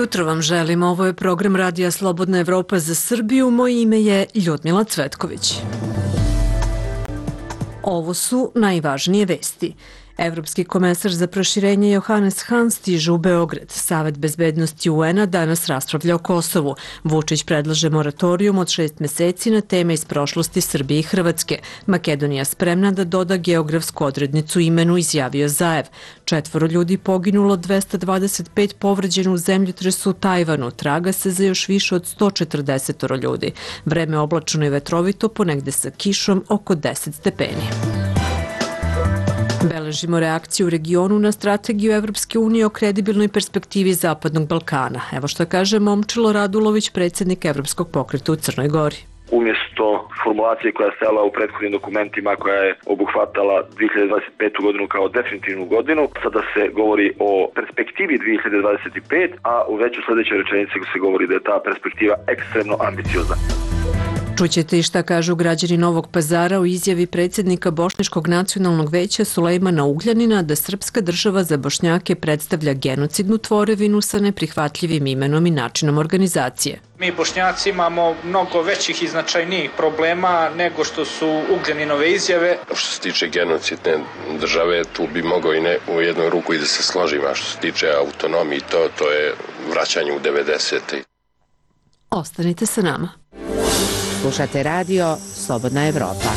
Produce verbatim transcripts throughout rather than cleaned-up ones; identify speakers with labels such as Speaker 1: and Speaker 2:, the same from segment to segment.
Speaker 1: jutro vam želim. Ovo je program Radija Slobodna Evropa za Srbiju. Moje ime je Ljudmila Cvetković. Ovo su najvažnije vesti. Evropski komesar za proširenje Johannes Hahn stiže u Beograd. Savet bezbednosti U N-a danas raspravlja o Kosovu. Vučić predlaže moratorijum od šest meseci na teme iz prošlosti Srbije i Hrvatske. Makedonija spremna da doda geografsku odrednicu imenu, izjavio Zaev. Četvoro ljudi poginulo, dvesta dvadeset pet povređeno u zemljotresu u Tajvanu. Traga se za još više od sto četrdeset ljudi. Vreme oblačno i vetrovito, ponegde sa kišom oko deset stepeni. Beležimo reakciju u regionu na strategiju Evropske unije o kredibilnoj perspektivi Zapadnog Balkana. Evo što kaže Momčilo Radulović, predsjednik Evropskog pokreta u Crnoj Gori.
Speaker 2: Umjesto formulacije koja je stajala u prethodnim dokumentima, koja je obuhvatala dvije hiljade dvadeset petu godinu kao definitivnu godinu, sada se govori o perspektivi dvije hiljade dvadeset pete, a u već u sljedećoj rečenici se govori da je ta perspektiva ekstremno ambiciozna.
Speaker 1: Čućete i šta kažu građani Novog Pazara u izjavi predsjednika Bošnjačkog nacionalnog veća Sulejmana Ugljanina da srpska država za Bošnjake predstavlja genocidnu tvorevinu sa neprihvatljivim imenom i načinom organizacije.
Speaker 3: Mi Bošnjaci imamo mnogo većih i značajnijih problema nego što su Ugljaninove izjave.
Speaker 4: Što se tiče genocidne države, tu bi mogao i ne u jednu ruku i da se složim, a što se tiče autonomije, to, to je vraćanje u devedesete.
Speaker 1: Ostanite sa nama.
Speaker 5: Slušate radio Slobodna Evropa.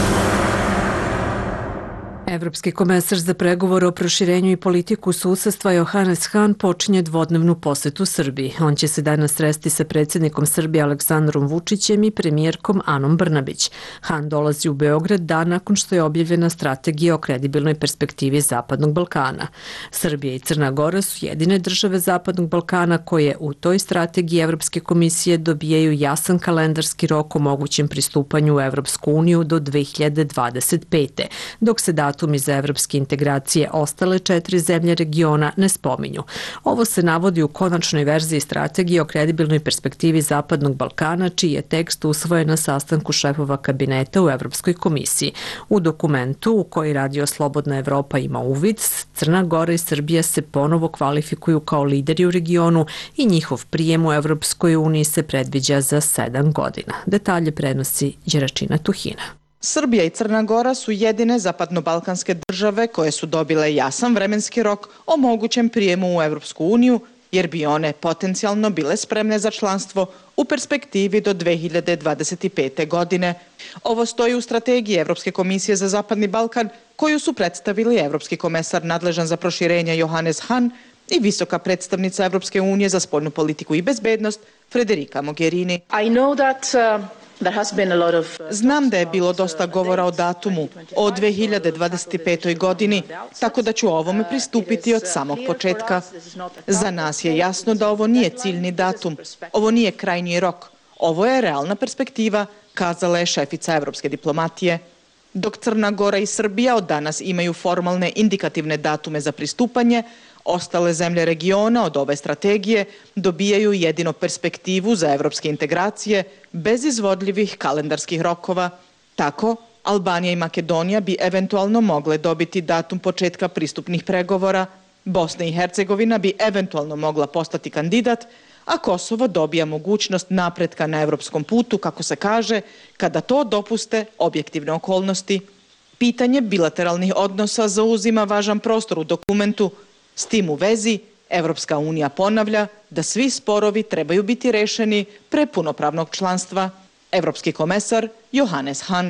Speaker 1: Evropski komesar za pregovore o proširenju i politiku susedstva Johannes Hahn počinje dvodnevnu posetu Srbiji. On će se danas sresti sa predsjednikom Srbije Aleksandrom Vučićem i premijerkom Anom Brnabić. Hahn dolazi u Beograd dan nakon što je objavljena strategija o kredibilnoj perspektivi Zapadnog Balkana. Srbija i Crna Gora su jedine države Zapadnog Balkana koje u toj strategiji Evropske komisije dobijaju jasan kalendarski rok o mogućem pristupanju u Evropsku uniju do dve hiljade dvadeset pete, dok se datumi za evropske integracije ostale četiri zemlje regiona ne spominju. Ovo se navodi u konačnoj verziji strategije o kredibilnoj perspektivi Zapadnog Balkana, čiji je tekst usvojen na sastanku šefova kabineta u Evropskoj komisiji. U dokumentu u koji Radio Slobodna Evropa ima uvid, Crna Gora i Srbija se ponovo kvalifikuju kao lideri u regionu i njihov prijem u Evropskoj uniji se predviđa za sedam godina. Detalje prenosi Đeračina Tuhina.
Speaker 6: Srbija i Crna Gora su jedine zapadnobalkanske države koje su dobile jasan vremenski rok o mogućem prijemu u Evropsku uniju, jer bi one potencijalno bile spremne za članstvo u perspektivi do dve hiljade dvadeset pete. godine. Ovo stoji u strategiji Evropske komisije za Zapadni Balkan, koju su predstavili Evropski komesar nadležan za proširenje Johannes Hahn i visoka predstavnica Evropske unije za spoljnu politiku i bezbednost Federica Mogherini.
Speaker 7: I know that uh...
Speaker 6: Znam da je bilo dosta govora o datumu, o dve hiljade dvadeset pete. godini, tako da ću ovome pristupiti od samog početka. Za nas je jasno da ovo nije ciljni datum, ovo nije krajnji rok, ovo je realna perspektiva, kazala je šefica evropske diplomatije. Dok Crna Gora i Srbija od danas imaju formalne indikativne datume za pristupanje, ostale zemlje regiona od ove strategije dobijaju jedino perspektivu za evropske integracije bez izvodljivih kalendarskih rokova. Tako, Albanija i Makedonija bi eventualno mogle dobiti datum početka pristupnih pregovora, Bosna i Hercegovina bi eventualno mogla postati kandidat, a Kosovo dobija mogućnost napretka na evropskom putu, kako se kaže, kada to dopuste objektivne okolnosti. Pitanje bilateralnih odnosa zauzima važan prostor u dokumentu. S tim u vezi, Evropska unija ponavlja da svi sporovi trebaju biti rešeni pre punopravnog članstva. Evropski komesar Johannes Hahn.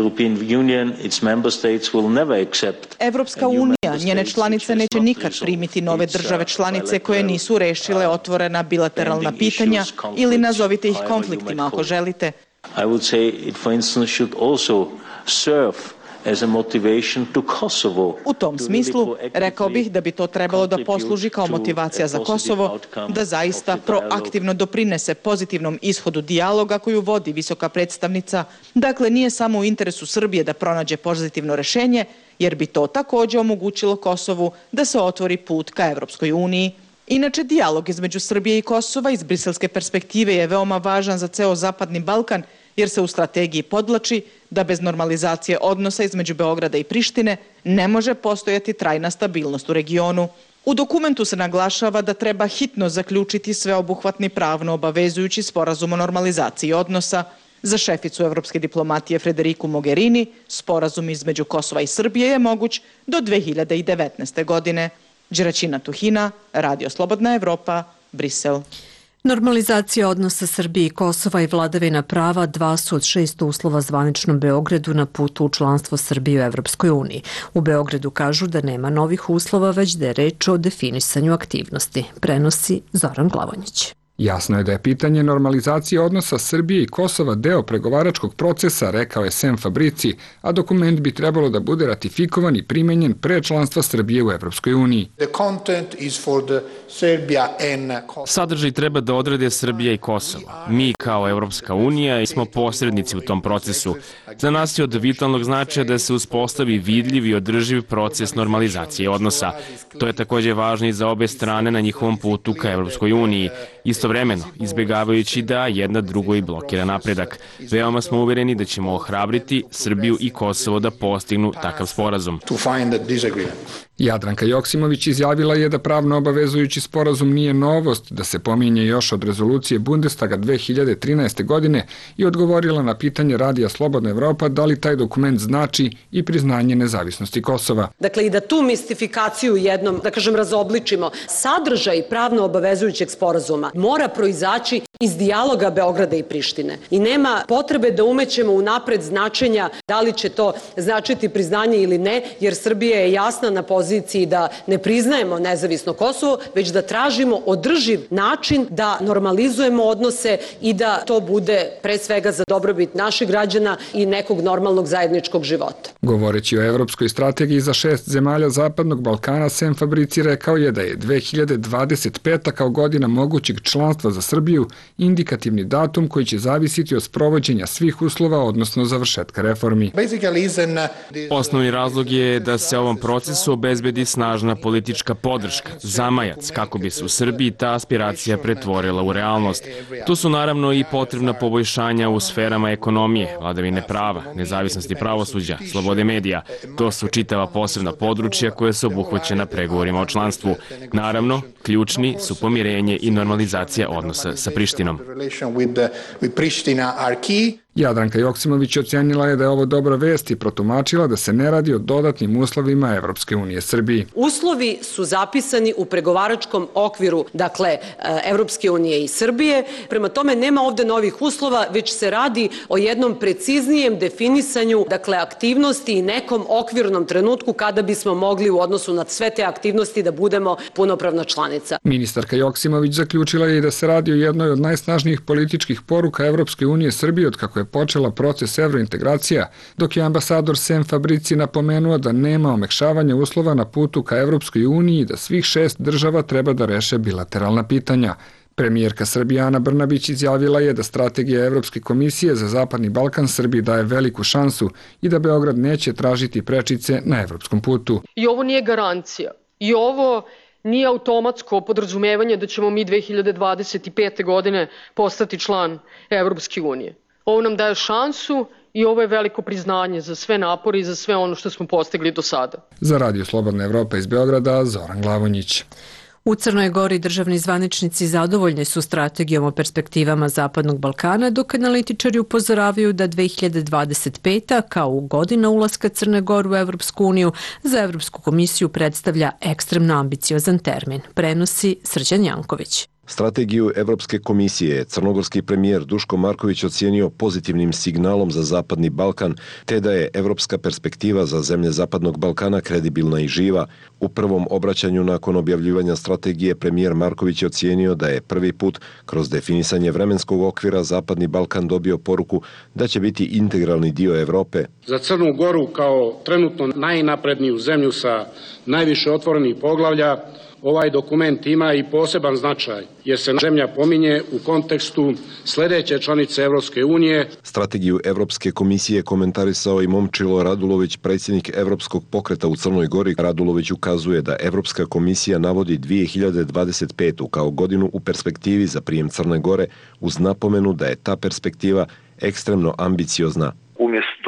Speaker 6: Evropska unija, njene članice neće nikad primiti nove države članice koje nisu rešile otvorena bilateralna pitanja ili nazovite ih konfliktima ako želite.
Speaker 8: I would say it for instance should also serve as a motivation to Kosovo.
Speaker 6: U tom smislu, rekao bih da bi to trebalo da posluži kao motivacija za Kosovo, da zaista proaktivno doprinese pozitivnom ishodu dijaloga koju vodi visoka predstavnica. Dakle, nije samo u interesu Srbije da pronađe pozitivno rešenje, jer bi to također omogućilo Kosovu da se otvori put ka Evropskoj uniji. Inače, dijalog između Srbije i Kosova iz briselske perspektive je veoma važan za ceo Zapadni Balkan, jer se u strategiji podvlači da bez normalizacije odnosa između Beograda i Prištine ne može postojati trajna stabilnost u regionu. U dokumentu se naglašava da treba hitno zaključiti sveobuhvatni pravno obavezujući sporazum o normalizaciji odnosa. Za šeficu evropske diplomatije Frederiku Mogherini sporazum između Kosova i Srbije je moguć do dve hiljade devetnaeste. godine. Đeraćina Tuhina, Radio Slobodna Evropa, Brisel.
Speaker 1: Normalizacija odnosa Srbije i Kosova i vladavina prava dva su od šest uslova zvaničnom Beogradu na putu u članstvo Srbije u Evropskoj uniji. U Beogradu kažu da nema novih uslova, već da je reč o definisanju aktivnosti. Prenosi Zoran Glavonjić.
Speaker 7: Jasno je da je pitanje normalizacije odnosa Srbije i Kosova deo pregovaračkog procesa, rekao je Sem Fabrici, a dokument bi trebalo da bude ratifikovan i primenjen pre članstva Srbije u Evropskoj uniji.
Speaker 9: Sadržaj treba da odrede Srbija i Kosovo. Mi kao Evropska unija smo posrednici u tom procesu. Za nas je od vitalnog značaja da se uspostavi vidljiv i održiv proces normalizacije odnosa. To je takođe važno i za obe strane na njihovom putu ka Evropskoj uniji. Istovremeno, izbjegavajući da jedna drugoj blokira napredak. Veoma smo uvereni da ćemo ohrabriti Srbiju i Kosovo da postignu takav sporazum.
Speaker 7: Jadranka Joksimović izjavila je da pravno obavezujući sporazum nije novost, da se pominje još od rezolucije Bundestaga dve hiljade trinaeste. godine i odgovorila na pitanje Radija Slobodna Evropa da li taj dokument znači i priznanje nezavisnosti Kosova.
Speaker 10: Dakle, i da tu mistifikaciju jednom, da kažem, razobličimo. Sadržaj pravno obavezujućeg sporazuma mora proizaći iz dijaloga Beograda i Prištine. I nema potrebe da umećemo u napred značenja da li će to značiti priznanje ili ne, jer Srbija je jasna na poziciji da ne priznajemo nezavisno Kosovo, već da tražimo održiv način da normalizujemo odnose i da to bude pre svega za dobrobit naših građana i nekog normalnog zajedničkog života.
Speaker 7: Govoreći o evropskoj strategiji za šest zemalja Zapadnog Balkana, Sem Fabrici rekao je da je dve hiljade dvadeset peta. kao godina mogućeg članstva za Srbiju indikativni datum koji će zavisiti od sprovođenja svih uslova, odnosno završetka reformi.
Speaker 9: Osnovni razlog je da se ovom procesu obezbedi snažna politička podrška, zamajac, kako bi se u Srbiji ta aspiracija pretvorila u realnost. Tu su naravno i potrebna poboljšanja u sferama ekonomije, vladavine prava, nezavisnosti pravosuđa, slobode medija. To su čitava posebna područja koje su obuhvaćena pregovorima o članstvu. Naravno, ključni su pomirenje i normalizacija odnosa sa Prištinom.
Speaker 7: Jadranka Joksimović ocenila je da je ovo dobra vest i protumačila da se ne radi o dodatnim uslovima Evropske unije Srbiji.
Speaker 10: Uslovi su zapisani u pregovaračkom okviru, dakle, Evropske unije i Srbije. Prema tome, nema ovde novih uslova, već se radi o jednom preciznijem definisanju, dakle, aktivnosti i nekom okvirnom trenutku kada bismo mogli u odnosu na sve te aktivnosti da budemo punopravna članica.
Speaker 7: Ministarka Joksimović zaključila je i da se radi o jednoj od najsnažnijih političkih poruka Evropske unije Srbije od kako je počela proces evrointegracija, dok je ambasador Sem Fabrici napomenuo da nema omekšavanja uslova na putu ka Evropskoj uniji i da svih šest država treba da reše bilateralna pitanja. Premijerka Srbije Ana Brnabić izjavila je da strategija Evropske komisije za Zapadni Balkan Srbiji daje veliku šansu i da Beograd neće tražiti prečice na evropskom putu.
Speaker 11: I ovo nije garancija. I ovo nije automatsko podrazumevanje da ćemo mi dve hiljade dvadeset pete. godine postati član Evropske unije. Ovo nam daje šansu i ovo je veliko priznanje za sve napore i za sve ono što smo postigli do sada.
Speaker 7: Za Radio Slobodna Evropa iz Beograda, Zoran Glavonjić.
Speaker 1: U Crnoj Gori državni zvaničnici zadovoljni su strategijom o perspektivama Zapadnog Balkana, dok analitičari upozoravaju da dve hiljade dvadeset peta. kao godina ulaska Crne Gore u Evropsku uniju za Evropsku komisiju predstavlja ekstremno ambiciozan termin. Prenosi Srđan Janković.
Speaker 12: Strategiju Evropske komisije je crnogorski premijer Duško Marković ocijenio pozitivnim signalom za Zapadni Balkan, te da je evropska perspektiva za zemlje Zapadnog Balkana kredibilna i živa. U prvom obraćanju nakon objavljivanja strategije premijer Marković je ocijenio da je prvi put kroz definisanje vremenskog okvira Zapadni Balkan dobio poruku da će biti integralni dio Evrope.
Speaker 13: Za Crnu Goru kao trenutno najnapredniju zemlju sa najviše otvorenih poglavlja, ovaj dokument ima i poseban značaj, jer se zemlja pominje u kontekstu sledeće članice Evropske unije.
Speaker 12: Strategiju Evropske komisije komentarisao i Momčilo Radulović, predsjednik Evropskog pokreta u Crnoj Gori. Radulović ukazuje da Evropska komisija navodi dve hiljade dvadeset petu. kao godinu u perspektivi za prijem Crne Gore, uz napomenu da je ta perspektiva ekstremno ambiciozna.
Speaker 2: Umjesto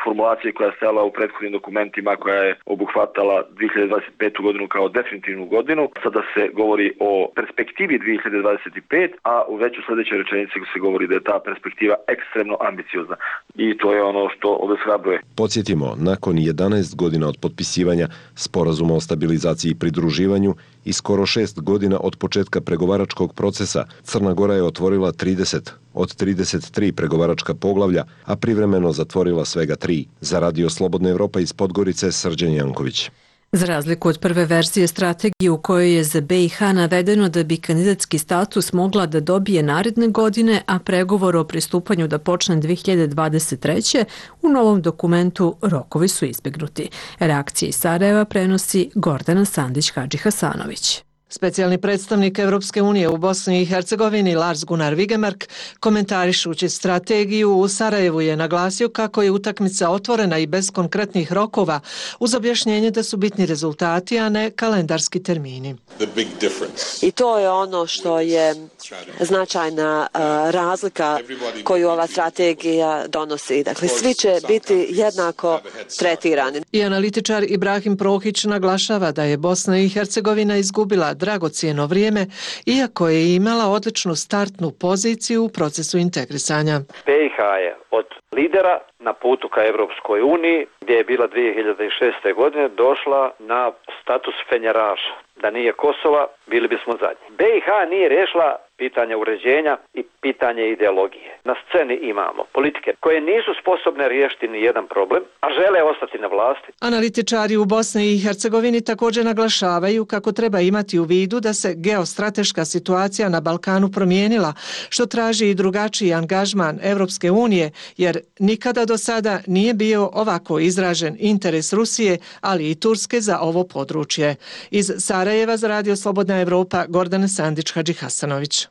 Speaker 2: formulacije koja je stajala u prethodnim dokumentima koja je obuhvatala dvije hiljade dvadeset petu godinu kao definitivnu godinu. Sada se govori o perspektivi dvije hiljade dvadeset pete, a u već u sljedećoj rečenici se govori da je ta perspektiva ekstremno ambiciozna i to je ono što obeshrabruje.
Speaker 12: Podsjetimo, nakon jedanaest godina od potpisivanja Sporazuma o stabilizaciji i pridruživanju i skoro šest godina od početka pregovaračkog procesa, Crna Gora je otvorila trideset od trideset tri pregovaračka poglavlja, a privremeno zatvorila svega tri. Za Radio Slobodna Evropa iz Podgorice, Srđan Janković.
Speaker 1: Za razliku od prve verzije strategije u kojoj je za B i H navedeno da bi kandidatski status mogla da dobije naredne godine, a pregovor o pristupanju da počne dvije hiljade dvadeset treće. u novom dokumentu rokovi su izbjegnuti. Reakcije iz Sarajeva prenosi Gordana Sandić-Hadži-Hasanović.
Speaker 14: Specijalni predstavnik Evropske unije u Bosni i Hercegovini Lars Gunnar Vigemark, komentarišući strategiju u Sarajevu, je naglasio kako je utakmica otvorena i bez konkretnih rokova, uz objašnjenje da su bitni rezultati, a ne kalendarski termini.
Speaker 15: I to je ono što je značajna uh, razlika koju ova strategija donosi. Dakle, svi će biti jednako tretirani.
Speaker 14: I analitičar Ibrahim Prohić naglašava da je Bosna i Hercegovina izgubila dragocijeno vrijeme, iako je imala odličnu startnu poziciju u procesu integrisanja.
Speaker 16: B i H je od lidera na putu ka Evropskoj uniji, gdje je bila dvije hiljade šeste. godine, došla na status fenjeraša. Da nije Kosova, bili bismo zadnji. B i H nije riješila pitanje uređenja i pitanje ideologije. Na sceni imamo politike koje nisu sposobne riješiti ni jedan problem, a žele ostati na vlasti.
Speaker 14: Analitičari u Bosni i Hercegovini također naglašavaju kako treba imati u vidu da se geostrateška situacija na Balkanu promijenila, što traži i drugačiji angažman Evropske unije, jer nikada do sada nije bio ovako izražen interes Rusije, ali i Turske za ovo područje. Iz Sarajeva za Radio Slobodna Evropa, Gordana Sandić-Hadži-Hasanović.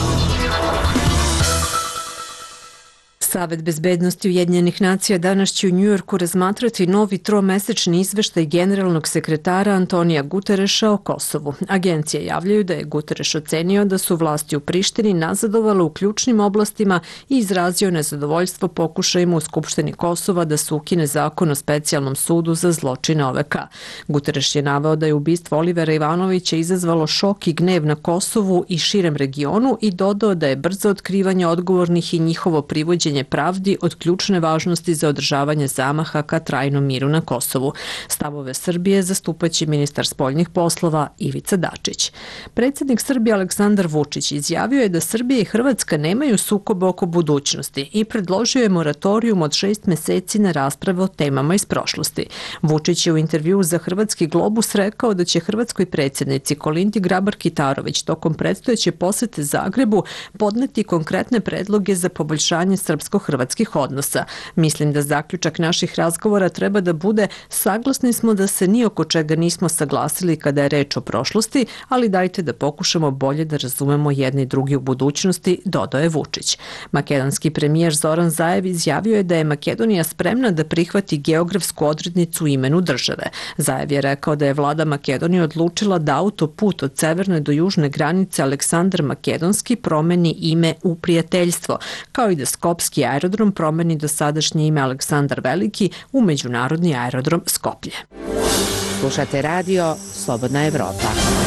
Speaker 1: Savet bezbednosti Ujedinjenih nacija danas će u Njujorku razmatrati novi tromesečni izveštaj generalnog sekretara Antonija Gutereša o Kosovu. Agencije javljaju da je Gutereš ocenio da su vlasti u Prištini nazadovale u ključnim oblastima i izrazio nezadovoljstvo pokušajima u Skupštini Kosova da se ukine zakon o specijalnom sudu za zločine O V K. Gutereš je naveo da je ubistvo Olivera Ivanovića izazvalo šok i gnev na Kosovu i širem regionu i dodao da je brzo otkrivanje odgovornih i njihovo privođenje pravdi od ključne važnosti za održavanje zamaha ka trajnom miru na Kosovu. Stavove Srbije zastupaće ministar spoljnih poslova Ivica Dačić. Predsjednik Srbije Aleksandar Vučić izjavio je da Srbija i Hrvatska nemaju sukob oko budućnosti i predložio je moratorijum od šest meseci na rasprave o temama iz prošlosti. Vučić je u intervjuu za Hrvatski Globus rekao da će hrvatskoj predsjednici Kolindi Grabar-Kitarović tokom predstojeće posete Zagrebu podneti konkretne predloge za poboljšanje srpsko-hrvatskih odnosa. Mislim da zaključak naših razgovora treba da bude: saglasni smo da se ni oko čega nismo saglasili kada je reč o prošlosti, ali dajte da pokušamo bolje da razumemo jedni drugi u budućnosti, dodao je Vučić. Makedonski premijer Zoran Zaev izjavio je da je Makedonija spremna da prihvati geografsku odrednicu u imenu države. Zaev je rekao da je vlada Makedonije odlučila da autoput od severne do južne granice Aleksandar Makedonski promeni ime u Prijateljstvo, kao i da Skopski aerodrom promeni dosadašnje ime Aleksandar Veliki u Međunarodni aerodrom Skoplje.
Speaker 5: Slušate radio Slobodna Evropa.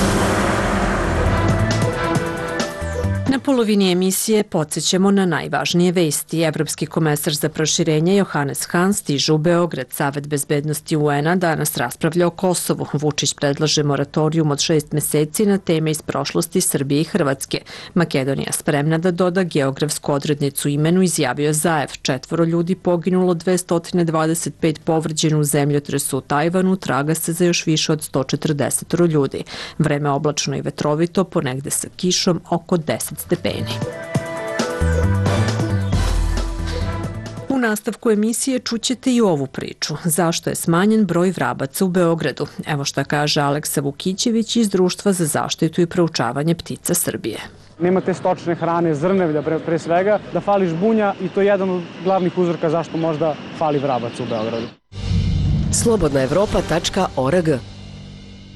Speaker 1: Na polovini emisije podsjećamo na najvažnije vesti. Evropski komesar za proširenje Johannes Hahn stiže u Beograd. Savet bezbednosti U N-a danas raspravlja o Kosovu. Vučić predlaže moratorijum od šest meseci na teme iz prošlosti Srbije i Hrvatske. Makedonija spremna da doda geografsku odrednicu imenu, izjavio Zaev. Četvoro ljudi poginulo, dvesta dvadeset pet povređeno u zemljotresu u Tajvanu, traga se za još više od sto četrdeset ljudi. Vreme oblačno i vetrovito, ponegde sa kišom, oko deset stepeni. U nastavku emisije čućete i ovu priču. Zašto je smanjen broj vrabaca u Beogradu? Evo šta kaže Aleksa Vukićević iz Društva za zaštitu i proučavanje ptica Srbije.
Speaker 17: Nema te stočne hrane, zrnevlja pre, pre svega, da fali žbunja i to je jedan od glavnih uzroka zašto možda fali vrabaca u Beogradu.
Speaker 5: slobodna evropa tačka org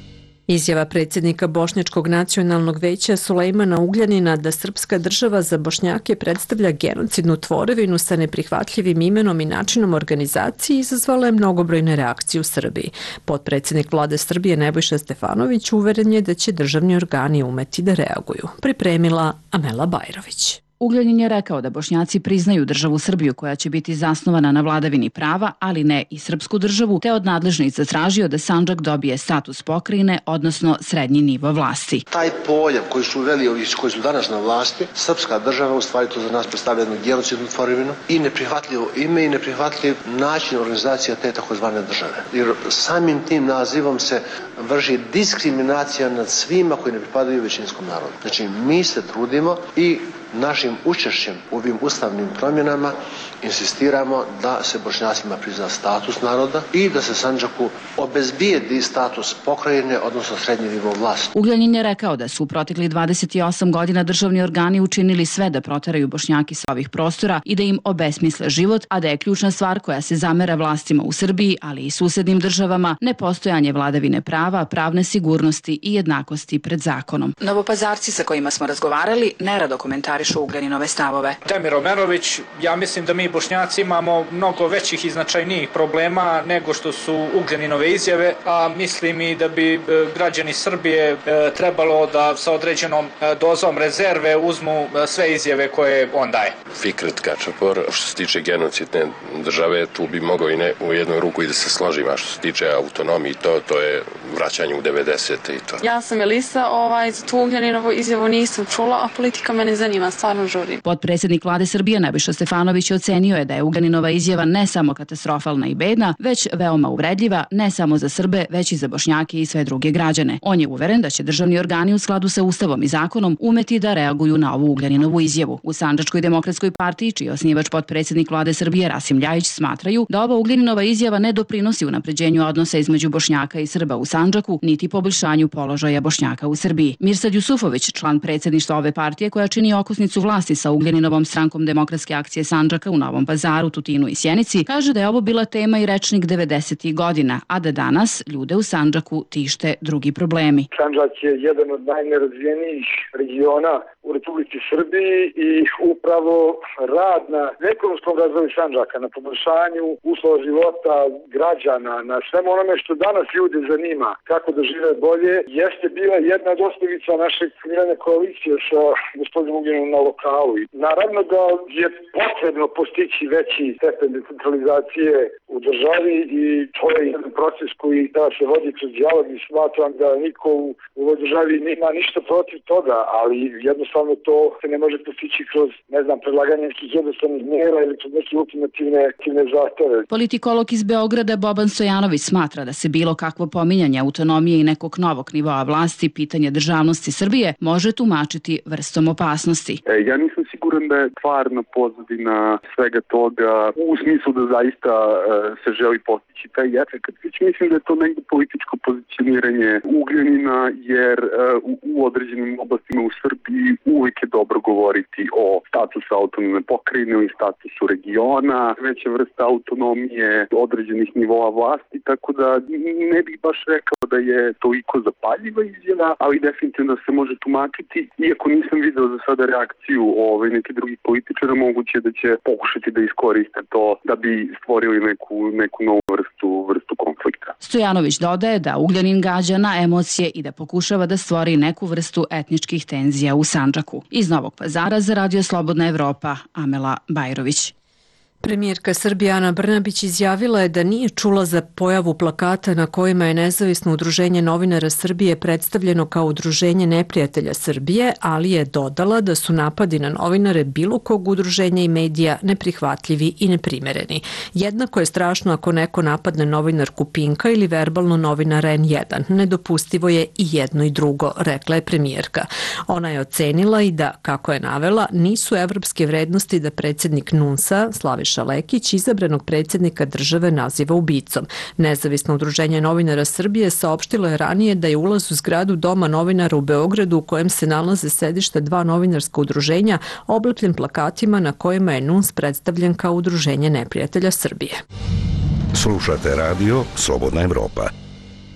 Speaker 1: Izjava predsjednika Bošnjačkog nacionalnog veća Sulejmana Ugljanina da srpska država za Bošnjake predstavlja genocidnu tvorevinu sa neprihvatljivim imenom i načinom organizacije izazvala je mnogobrojne reakcije u Srbiji. Potpredsjednik vlade Srbije Nebojša Stefanović uveren je da će državni organi umeti da reaguju. Pripremila Amela Bajrović.
Speaker 18: Ugljanin je rekao da Bošnjaci priznaju državu Srbiju koja će biti zasnovana na vladavini prava, ali ne i srpsku državu, te od nadležnih zatražio da Sandžak dobije status pokrajine, odnosno srednji nivo vlasti.
Speaker 19: Taj pojam koji su uveli ovi koji su danas na vlasti, srpska država u stvari to za nas predstavlja jednu genocidnu tvorevinu i neprihvatljivo ime i neprihvatljiv način organizacija te takozvane države. Jer samim tim nazivom se vrši diskriminacija nad svima koji ne pripadaju većinskom narodu. Znači mi se trudimo i našim učešćem u ovim ustavnim promjenama insistiramo da se Bošnjacima prizna status naroda i da se Sandžaku obezbijedi status pokrajine, odnosno srednji nivo vlasti.
Speaker 18: Ugljanin je rekao da su u proteklih dvadeset osam godina državni organi učinili sve da proteraju Bošnjaki sa ovih prostora i da im obesmisle život, a da je ključna stvar koja se zamera vlastima u Srbiji, ali i susednim državama, nepostojanje vladavine prava, pravne sigurnosti i jednakosti pred zakonom.
Speaker 20: Novopazarci sa kojima smo razgovarali nerado komentarišu Ugljaninove stavove.
Speaker 3: Demir Omerović, ja mislim da mi Bošnjaci imamo mnogo većih i značajnijih problema nego što su Ugljaninove izjave, a mislim i da bi građani Srbije trebalo da sa određenom dozom rezerve uzmu sve izjave koje on daje.
Speaker 4: Fikret Kačapor, što se tiče genocidne države, tu bi mogao i ne u jednu ruku i da se složim, a što se tiče autonomije, to, to je vraćanje u devedesete i to.
Speaker 21: Ja sam Elisa, ovaj, za tu Ugljaninovu izjavu nisam čula, a politika me ne zanima, stvarno žurim.
Speaker 18: Potpredsjednik vlade Srbije Nebojša Stefanović ocenio je da je Ugljaninova izjava ne samo katastrofalna i bedna, već veoma uvredljiva, ne samo za Srbe, već i za Bošnjake i sve druge građane. On je uveren da će državni organi u skladu sa Ustavom i zakonom umeti da reaguju na ovu Ugljaninovu izjavu. U Sandžačkoj demokratskoj partiji, čiji je osnivač potpredsjednik vlade Srbije Rasim Ljajić, smatraju da ova Ugljaninova izjava ne doprinosi unapređenju odnosa između Bošnjaka i Srba u Sandžaku, niti poboljšanju položaja Bošnjaka u Srbiji. Mirsad Jusufović, član predsjedništva ove partije koja čini okosnicu vlasti sa Ugljaninovom strankom Demokratske akcije Sandžaka u Novom Pazaru, Tutinu i Sjenici, kaže da je ovo bila tema i rečnik devedesetih godina, a da danas ljude u Sandžaku tište drugi problemi.
Speaker 22: Sandžak je jedan od najnerazvijenijih regiona u Republici Srbiji i upravo rad na ekonomskom razvoju Sandžaka, na poboljšanju uslova života građana, na svemu onome što danas ljude zanima, kako da žive bolje, jeste bila jedna od osnovica naše formirane koalicije sa gospodinom Ugljanom na lokalu. Naravno da je potrebno postići veći stepen decentralizacije u državi i to je jedan proces koji da se vodi kroz dijalog i smatram da niko u ovoj državi nema ništa protiv toga, ali jednostavno to se ne može postići kroz, ne znam, predlaganje nekih jednostavnih mjera ili kroz neke ultimativne zahteve.
Speaker 18: Politikolog iz Beograda Boban Stojanović smatra da se bilo kakvo pominjanje autonomije i nekog novog nivoa vlasti, pitanje državnosti Srbije, može tumačiti vrstom opasnosti.
Speaker 23: E, ja nisam siguran da je stvarna pozadina svega toga u smislu da zaista e, se želi postići taj efekat. Već mislim da je to negdje političko pozicioniranje Ugljanina, jer e, u, u određenim oblastima u Srbiji uvijek je dobro govoriti o statusu autonomne pokrajine ili statusu regiona, veća vrsta autonomije određenih nivoa vlasti, tako da ne bih baš rekao da je toliko zapaljiva izjava, ali definitivno se može tumačiti, iako nisam video za sada reakciju ove neke drugih političara, moguće da će pokušati da iskoriste to da bi stvorili neku, neku novu vrstu, vrstu konflikta.
Speaker 18: Stojanović dodaje da Ugljanin gađa na emocije i da pokušava da stvori neku vrstu etničkih tenzija u Sandžaku. Iz Novog Pazara za Radio Slobodna Evropa, Amela Bajrović.
Speaker 1: Premijerka Srbije Ana Brnabić izjavila je da nije čula za pojavu plakata na kojima je Nezavisno udruženje novinara Srbije predstavljeno kao udruženje neprijatelja Srbije, ali je dodala da su napadi na novinare bilo kog udruženja i medija neprihvatljivi i neprimereni. Jednako je strašno ako neko napadne novinarku Pinka ili verbalno novinara en jedan. Nedopustivo je i jedno i drugo, rekla je premijerka. Ona je ocenila i da, kako je navela, nisu evropske vrednosti da predsjednik NUNS-a, Slaviša Lekić, izabranog predsjednika države naziva ubicom. Nezavisno udruženje novinara Srbije saopštilo je ranije da je ulaz u zgradu Doma novinara u Beogradu, u kojem se nalaze sedišta dva novinarska udruženja, oblepljen plakatima na kojima je NUNS predstavljen kao udruženje neprijatelja Srbije.
Speaker 24: Slušate radio Slobodna Evropa.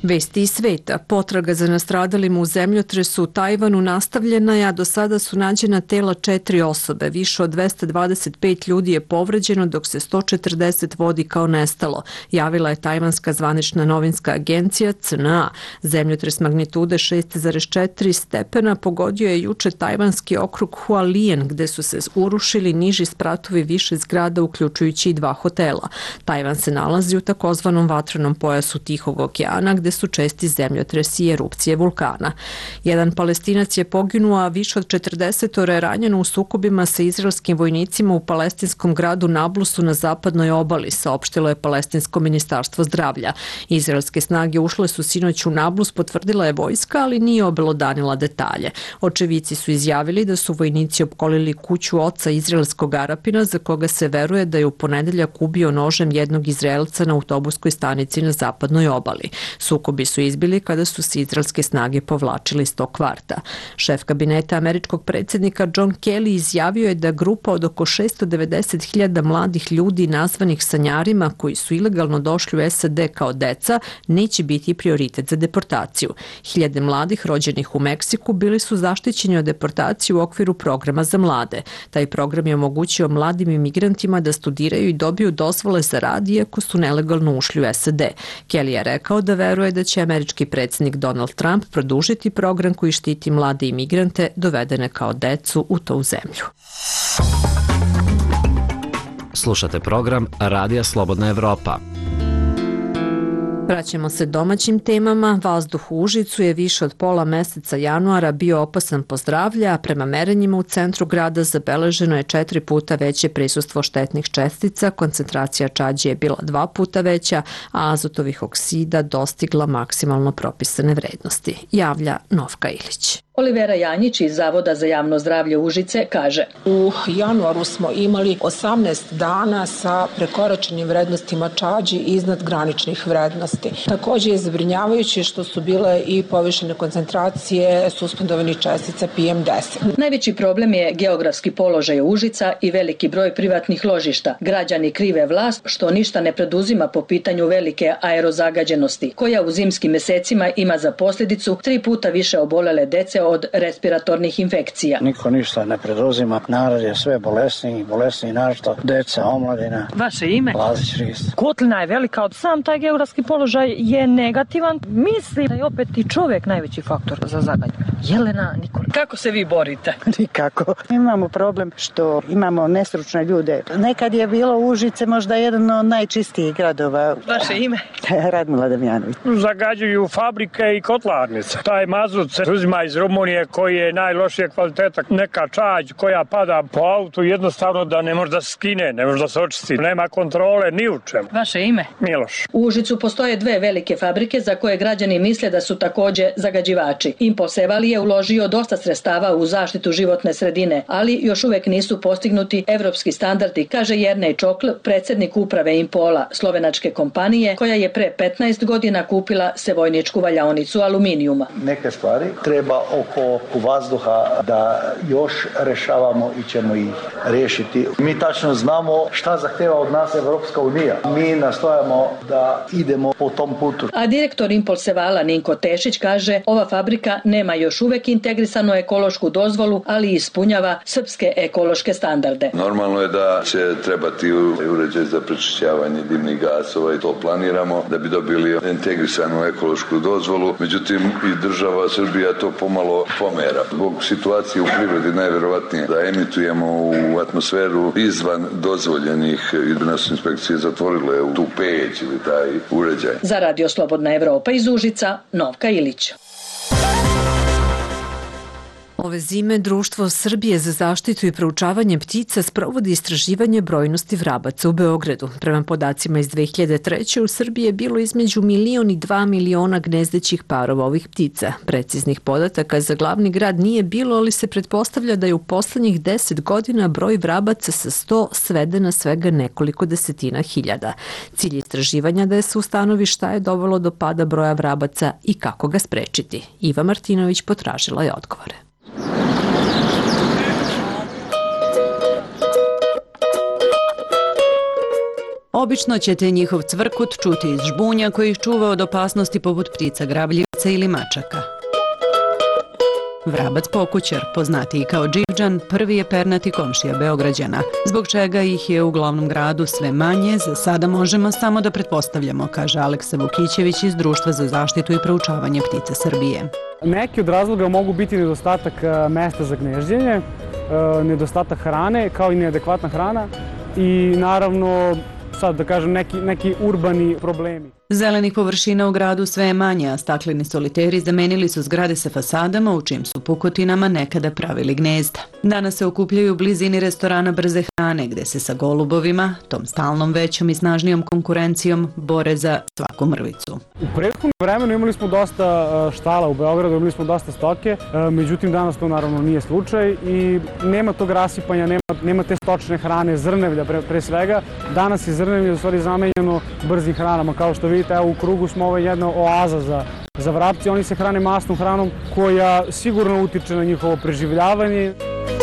Speaker 1: Vesti iz sveta. Potraga za nastradalima u zemljotresu u Tajvanu nastavljena je, a do sada su nađena tela četiri osobe. Više od dvesta dvadeset pet ljudi je povređeno, dok se sto četrdeset vodi kao nestalo. Javila je tajvanska zvanična novinska agencija C N A. Zemljotres magnitude šest zarez četiri stepena pogodio je juče tajvanski okrug Hualien, gde su se urušili niži spratovi više zgrada, uključujući i dva hotela. Tajvan se nalazi u takozvanom vatrenom pojasu Tihog okeana, gde su česti zemljotresi i erupcije vulkana. Jedan Palestinac je poginuo, a više od četrdeset je ranjeno u sukobima sa izraelskim vojnicima u palestinskom gradu Nablusu na zapadnoj obali, saopštilo je palestinsko ministarstvo zdravlja. Izraelske snage ušle su sinoć u Nablus, potvrdila je vojska, ali nije obelodanila detalje. Očevici su izjavili da su vojnici opkolili kuću oca izraelskog Arapina, za koga se veruje da je u ponedeljak ubio nožem jednog Izraelca na autobuskoj stanici na zapadnoj obali. Sukobi su izbili kada su se izraelske snage povlačili iz tog kvarta. Šef kabineta američkog predsjednika John Kelly izjavio je da grupa od oko šesto devedeset hiljada mladih ljudi nazvanih sanjarima koji su ilegalno došli u S A D kao deca neće biti prioritet za deportaciju. Hiljade mladih rođenih u Meksiku bili su zaštićeni od deportacije u okviru programa za mlade. Taj program je omogućio mladim imigrantima da studiraju i dobiju dozvole za rad iako su nelegalno ušli u S A D. Kelly je rekao da veruje da će američki predsjednik Donald Trump produžiti program koji štiti mlade imigrante dovedene kao decu u tu zemlju.
Speaker 6: Slušate program Radija Slobodna Evropa.
Speaker 1: Vraćamo se domaćim temama. Vazduh u Užicu je više od pola meseca januara bio opasan po zdravlje, a prema merenjima u centru grada zabeleženo je četiri puta veće prisustvo štetnih čestica, koncentracija čađi je bila dva puta veća, a azotovih oksida dostigla maksimalno propisane vrednosti, javlja Novka Ilić.
Speaker 8: Olivera Janjić iz Zavoda za javno zdravlje Užice kaže:
Speaker 9: U januaru smo imali osamnaest dana sa prekoračenim vrednostima čađi iznad graničnih vrednosti. Također je zabrinjavajuće što su bile i povišene koncentracije suspendovanih čestica P M deset.
Speaker 8: Najveći problem je geografski položaj Užica i veliki broj privatnih ložišta. Građani krive vlast što ništa ne preduzima po pitanju velike aerozagađenosti, koja u zimskim mesecima ima za posljedicu tri puta više obolele dece od respiratornih infekcija.
Speaker 24: Niko ništa ne preduzima, narod je sve bolesniji, bolesniji našto, deca, omladina.
Speaker 25: Vaše ime?
Speaker 24: Lazić Risto.
Speaker 25: Kotlina je velika, od sam taj geografski položaj je negativan. Mislim da je opet i čovjek najveći faktor za zagađenje. Jelena Nikola. Kako se vi borite?
Speaker 26: Nikako. Imamo problem što imamo nestručne ljude. Nekad je bilo Užice možda jedan od najčistijih gradova.
Speaker 25: Vaše ime?
Speaker 26: Radmila Damjanović.
Speaker 27: Zagađuju fabrike i kotlarnice. Taj mazut se uzima iz Rumunije koji je najlošije kvaliteta. Neka čađ koja pada po autu jednostavno da ne može da skine, ne može da se očisti. Nema kontrole ni u čemu.
Speaker 25: Vaše ime?
Speaker 27: Miloš.
Speaker 8: U Užicu postoje dve velike fabrike za koje građani misle da su također zagađivači. Impulse Evali je uložio dosta sredstava u zaštitu životne sredine, ali još uvek nisu postignuti evropski standardi, kaže Jernej Čokl, predsjednik uprave Impola, slovenačke kompanije koja je pre petnaest godina kupila sevojničku valjaonicu aluminijuma.
Speaker 24: Neke stvari treba oko vazduha da još rešavamo i ćemo ih rešiti. Mi tačno znamo šta zahteva od nas Evropska unija. Mi nastojamo da idemo po tom putu.
Speaker 8: A direktor Impulse Vala Ninko Tešić kaže ova fabrika nema još uvek integrisanu ekološku dozvolu, ali ispunjava srpske ekološke standarde.
Speaker 28: Normalno je da će trebati uređaj za prečišćavanje dimnih gasova i to planiramo da bi dobili integrisanu ekološku dozvolu. Međutim, i država Srbija to pomalo pomera. Zbog situacije u prirodi najverovatnije da emitujemo u atmosferu izvan dozvoljenih i da nas inspekcije zatvorile u tu peć ili taj uređaj.
Speaker 8: Za Radio Slobodna Evropa iz Užica, Novka Ilić.
Speaker 1: Ove zime Društvo Srbije za zaštitu i proučavanje ptica sprovodi istraživanje brojnosti vrabaca u Beogradu. Prema podacima iz dve hiljade treće. u Srbiji je bilo između milion i dva miliona gnezdećih parova ovih ptica. Preciznih podataka za glavni grad nije bilo, ali se pretpostavlja da je u poslednjih deset godina broj vrabaca sa sto sveden na svega nekoliko desetina hiljada. Cilj istraživanja da je se ustanovi šta je dovelo do pada broja vrabaca i kako ga sprečiti. Iva Martinović potražila je odgovore.
Speaker 2: Obično ćete njihov cvrkut čuti iz žbunja koji ih čuva od opasnosti poput ptica, grabljivica ili mačaka. Vrabac pokućar, poznatiji kao Dživđan, prvi je pernati komšija Beograđana, zbog čega ih je u glavnom gradu sve manje, za sada možemo samo da pretpostavljamo, kaže Aleksa Vukićević iz Društva za zaštitu i proučavanje ptica Srbije.
Speaker 17: Neki od razloga mogu biti nedostatak mesta za gnezđenje, nedostatak hrane, kao i neadekvatna hrana i naravno, sad da kažem, neki, neki urbani problemi.
Speaker 2: Zelenih površina u gradu sve je manje, a stakleni soliteri zamenili su zgrade sa fasadama u čim su pukotinama nekada pravili gnezda. Danas se okupljaju u blizini restorana brze hrane gde se sa golubovima, tom stalnom većom i snažnijom konkurencijom, bore za svaku mrvicu.
Speaker 17: U prethodnom vremenu imali smo dosta štala u Beogradu, imali smo dosta stoke, međutim danas to naravno nije slučaj i nema tog rasipanja, nema, nema te stočne hrane, zrnevlja pre, pre svega. Danas je zrnevlje u stvari zamenjeno brzim hranama, kao što vidite. Evo u krugu smo, ovo je jedna oaza za, za vrapci, oni se hrane masnom hranom koja sigurno utiče na njihovo preživljavanje.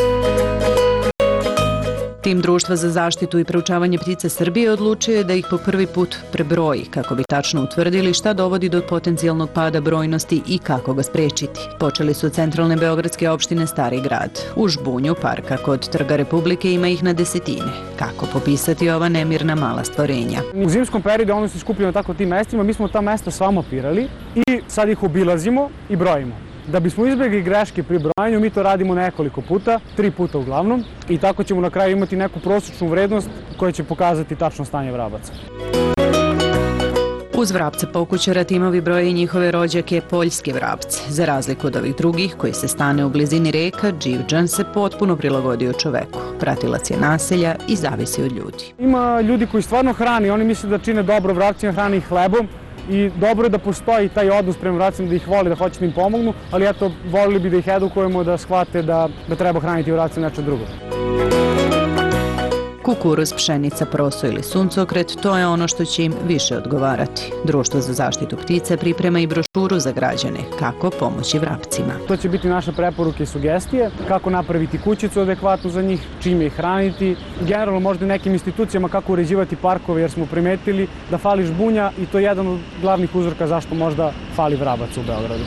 Speaker 2: Tim Društva za zaštitu i proučavanje ptica Srbije odlučio je da ih po prvi put prebroji, kako bi tačno utvrdili šta dovodi do potencijalnog pada brojnosti i kako ga sprečiti. Počeli su od centralne beogradske opštine Stari grad. U žbunju parka kod Trga Republike ima ih na desetine. Kako popisati ova nemirna mala stvorenja?
Speaker 17: U zimskom periodu oni su skupljeni tako tim mestima, mi smo ta mesta sva mapirali i sad ih obilazimo i brojimo. Da bismo izbjegli greške pri brojanju, mi to radimo nekoliko puta, tri puta uglavnom, i tako ćemo na kraju imati neku prosječnu vrednost koja će pokazati tačno stanje vrabaca.
Speaker 2: Uz vrapca pokućara timovi broje i njihove rođake poljske vrapce. Za razliku od ovih drugih koji se stane u blizini reka, Dživđan se potpuno prilagodio čoveku. Pratilac je naselja i zavisi od ljudi.
Speaker 17: Ima ljudi koji stvarno hrani, oni misle da čine dobro vrapcima, hrani ih hlebom. I dobro je da postoji taj odnos prema vrapcima, da ih voli, da hoće da im pomognu, ali eto, volili bi da ih edukujemo, da shvate da, da treba hraniti vrapcima nešto drugo.
Speaker 2: Kukuruz, pšenica, proso ili suncokret, to je ono što će im više odgovarati. Društvo za zaštitu ptica priprema i brošuru za građane, kako pomoći vrapcima.
Speaker 17: To će biti naše preporuke i sugestije, kako napraviti kućicu adekvatnu za njih, čime ih hraniti, generalno možda nekim institucijama kako uređivati parkove, jer smo primetili da fali žbunja i to je jedan od glavnih uzroka zašto možda fali vrabac u Beogradu.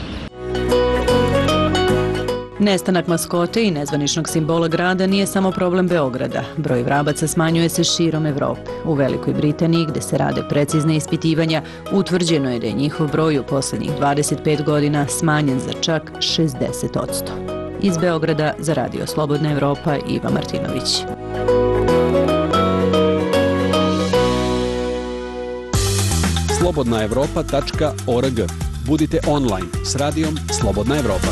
Speaker 2: Nestanak maskote i nezvaničnog simbola grada nije samo problem Beograda. Broj vrabaca smanjuje se širom Evrope. U Velikoj Britaniji, gde se rade precizne ispitivanja, utvrđeno je da je njihov broj u poslednjih dvadeset pet godina smanjen za čak šezdeset odsto. Iz Beograda za Radio Slobodna Evropa, Iva Martinović.
Speaker 7: slobodna evropa tačka org. Budite online s radijom Slobodna Evropa.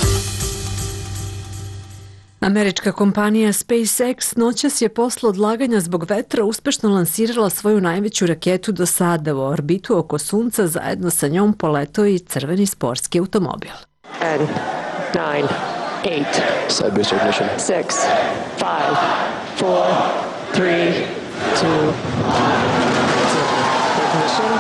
Speaker 1: Američka kompanija SpaceX noćas je posle odlaganja zbog vetra uspešno lansirala svoju najveću raketu do sada. U orbitu oko Sunca zajedno sa njom poletao i crveni sportski automobil.
Speaker 10: ten, nine, eight, side booster ignition, six, five, four, three, two, ignition.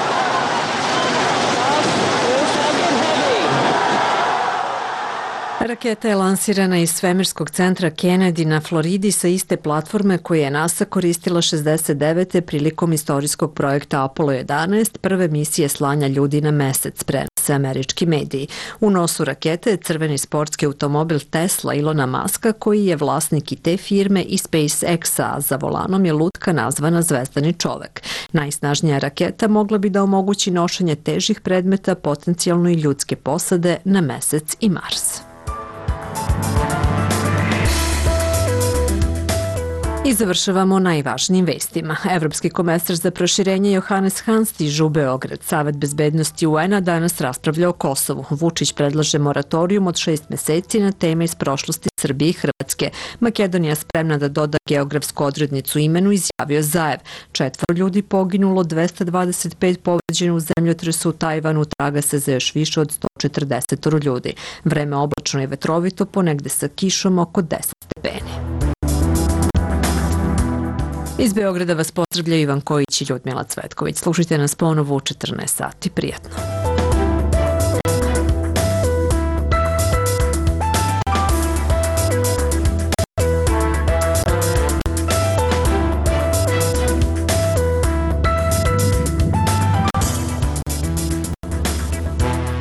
Speaker 1: Raketa je lansirana iz svemirskog centra Kennedy na Floridi sa iste platforme koje je NASA koristila šezdeset devete prilikom istorijskog projekta Apollo jedanaest, prve misije slanja ljudi na mesec, prenose američki mediji. U nosu rakete je crveni sportski automobil Tesla Ilona Muska, koji je vlasnik i te firme i SpaceX-a, a za volanom je lutka nazvana Zvezdani čovek. Najsnažnija raketa mogla bi da omogući nošenje težih predmeta, potencijalno i ljudske posade na mesec i Mars. I završavamo najvažnijim vestima. Evropski komesar za proširenje Johannes Hahn stiže u Beograd. Savet bezbednosti U N-a danas raspravlja o Kosovu. Vučić predlaže moratorijum od šest meseci na teme iz prošlosti Srbije i Hrvatske. Makedonija spremna da doda geografsku odrednicu imenu, izjavio Zaev. Četvoro ljudi poginulo, dvesta dvadeset pet povređeno u zemljotresu u Tajvanu, traga se za još više od sto četrdeset ljudi. Vreme oblačno i vetrovito, ponegde sa kišom oko deset stepeni. Iz Beograda vas pozdravlja Ivan Kojić i Ljudmila Cvetković. Slušajte nas ponovo u četrnaest sati. Prijatno.